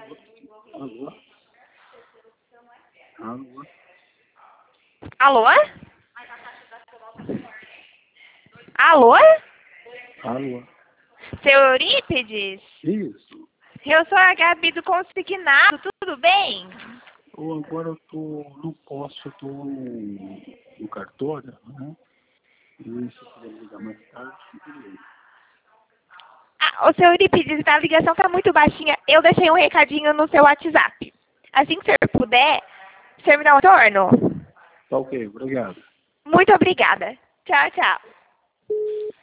Alô? Alô? Alô? Alô? Alô? Seu Eurípides? Isso. Eu sou a Gabi do Consignado, tudo bem? Agora eu tô, não posso, eu tô no cartório, né? E se eu quiser ligar mais tarde, beleza. Ah, o seu Eurípides, a ligação tá muito baixinha. Eu deixei um recadinho no seu WhatsApp. Assim que o senhor puder, o senhor me dá um retorno? Tá ok, obrigado. Muito obrigada. Tchau, tchau.